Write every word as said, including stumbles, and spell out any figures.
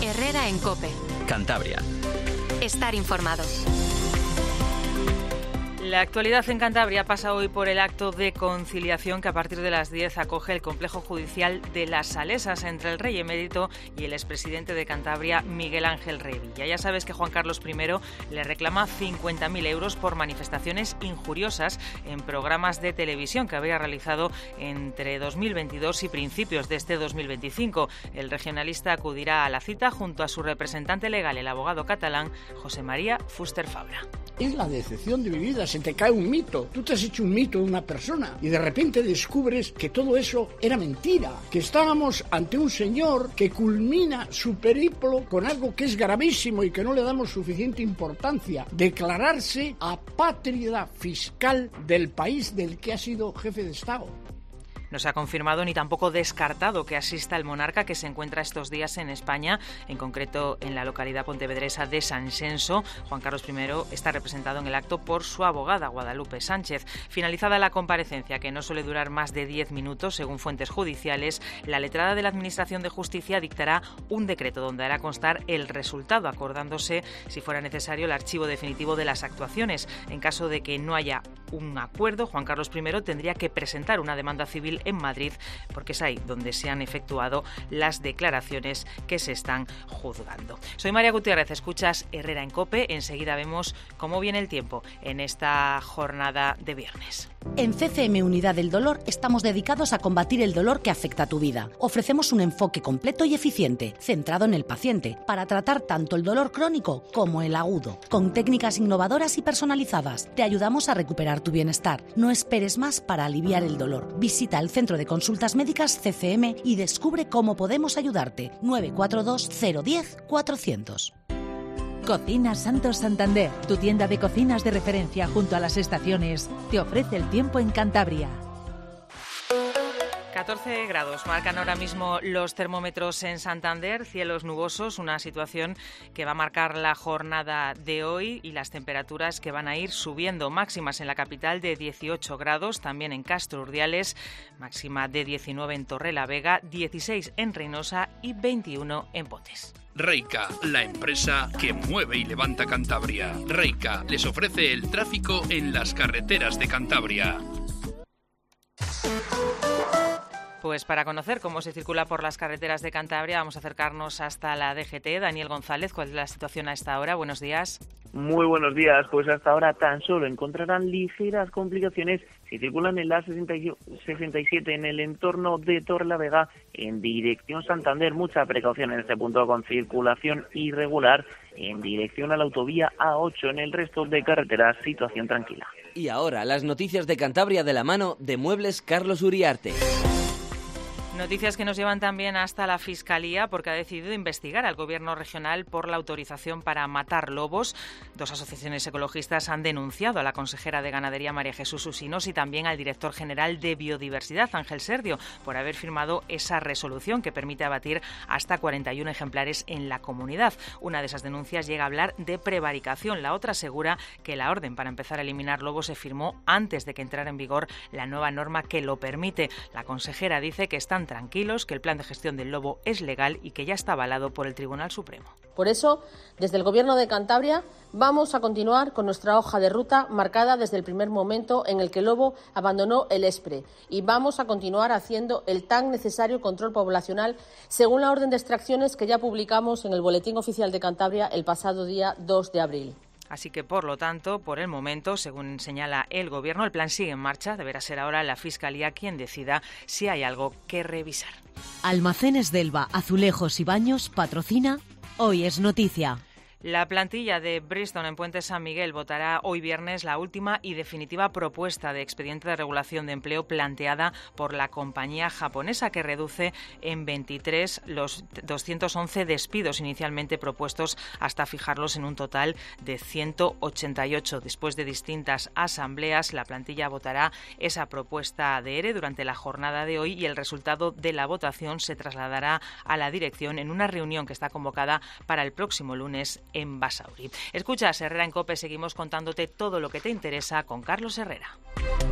Herrera en COPE. Cantabria. Estar informado. La actualidad en Cantabria pasa hoy por el acto de conciliación que a partir de las diez acoge el complejo judicial de Las Salesas entre el rey emérito y el expresidente de Cantabria, Miguel Ángel Revilla. Ya sabes que Juan Carlos primero le reclama cincuenta mil euros por manifestaciones injuriosas en programas de televisión que habría realizado entre dos mil veintidós y principios de este dos mil veinticinco. El regionalista acudirá a la cita junto a su representante legal, el abogado catalán José María Fuster Fabra. Es la decepción de mi vida, se te cae un mito. Tú te has hecho un mito de una persona y de repente descubres que todo eso era mentira, que estábamos ante un señor que culmina su periplo con algo que es gravísimo y que no le damos suficiente importancia: declararse apátrida fiscal del país del que ha sido jefe de Estado. No se ha confirmado ni tampoco descartado que asista el monarca, que se encuentra estos días en España, en concreto en la localidad pontevedresa de Sanxenxo. Juan Carlos primero está representado en el acto por su abogada, Guadalupe Sánchez. Finalizada la comparecencia, que no suele durar más de diez minutos, según fuentes judiciales, la letrada de la Administración de Justicia dictará un decreto donde hará constar el resultado, acordándose, si fuera necesario, el archivo definitivo de las actuaciones. En caso de que no haya un acuerdo, Juan Carlos primero tendría que presentar una demanda civil en Madrid, porque es ahí donde se han efectuado las declaraciones que se están juzgando. Soy María Gutiérrez, escuchas Herrera en COPE. Enseguida vemos cómo viene el tiempo en esta jornada de viernes. En C C M Unidad del Dolor estamos dedicados a combatir el dolor que afecta a tu vida. Ofrecemos un enfoque completo y eficiente, centrado en el paciente, para tratar tanto el dolor crónico como el agudo. Con técnicas innovadoras y personalizadas, te ayudamos a recuperar tu bienestar. No esperes más para aliviar el dolor. Visita el Centro de Consultas Médicas C C M y descubre cómo podemos ayudarte. nueve cuatro dos cero uno cero cuatrocientos. Cocina Santos Santander, tu tienda de cocinas de referencia junto a las estaciones, te ofrece el tiempo en Cantabria. catorce grados marcan ahora mismo los termómetros en Santander, cielos nubosos, una situación que va a marcar la jornada de hoy y las temperaturas que van a ir subiendo, máximas en la capital de dieciocho grados, también en Castro Urdiales, máxima de diecinueve en Torrelavega, dieciséis en Reynosa y veintiuno en Potes. Reica, la empresa que mueve y levanta Cantabria. Reica les ofrece el tráfico en las carreteras de Cantabria. Pues para conocer cómo se circula por las carreteras de Cantabria vamos a acercarnos hasta la D G T. Daniel González, ¿cuál es la situación a esta hora? Buenos días. Muy buenos días. Pues hasta ahora tan solo encontrarán ligeras complicaciones si circulan en la sesenta y siete en el entorno de Torrelavega en dirección Santander. Mucha precaución en este punto con circulación irregular en dirección a la autovía A ocho. En el resto de carreteras, situación tranquila. Y ahora las noticias de Cantabria de la mano de Muebles Carlos Uriarte. Noticias que nos llevan también hasta la Fiscalía, porque ha decidido investigar al Gobierno regional por la autorización para matar lobos. Dos asociaciones ecologistas han denunciado a la consejera de Ganadería, María Jesús Usinos, y también al director general de Biodiversidad, Ángel Serdio, por haber firmado esa resolución que permite abatir hasta cuarenta y uno ejemplares en la comunidad. Una de esas denuncias llega a hablar de prevaricación. La otra asegura que la orden para empezar a eliminar lobos se firmó antes de que entrara en vigor la nueva norma que lo permite. La consejera dice que están tranquilos, que el plan de gestión del lobo es legal y que ya está avalado por el Tribunal Supremo. Por eso, desde el Gobierno de Cantabria vamos a continuar con nuestra hoja de ruta marcada desde el primer momento en el que el lobo abandonó el ESPRE, y vamos a continuar haciendo el tan necesario control poblacional según la orden de extracciones que ya publicamos en el Boletín Oficial de Cantabria el pasado día dos de abril. Así que, por lo tanto, por el momento, según señala el Gobierno, el plan sigue en marcha. Deberá ser ahora la Fiscalía quien decida si hay algo que revisar. Almacenes Delva, Azulejos y Baños patrocina Hoy es Noticia. La plantilla de Bristol en Puente San Miguel votará hoy viernes la última y definitiva propuesta de expediente de regulación de empleo planteada por la compañía japonesa, que reduce en veintitrés los doscientos once despidos inicialmente propuestos hasta fijarlos en un total de ciento ochenta y ocho. Después de distintas asambleas, la plantilla votará esa propuesta de ERE durante la jornada de hoy y el resultado de la votación se trasladará a la dirección en una reunión que está convocada para el próximo lunes en Basauri. Escuchas Herrera en COPE, seguimos contándote todo lo que te interesa con Carlos Herrera.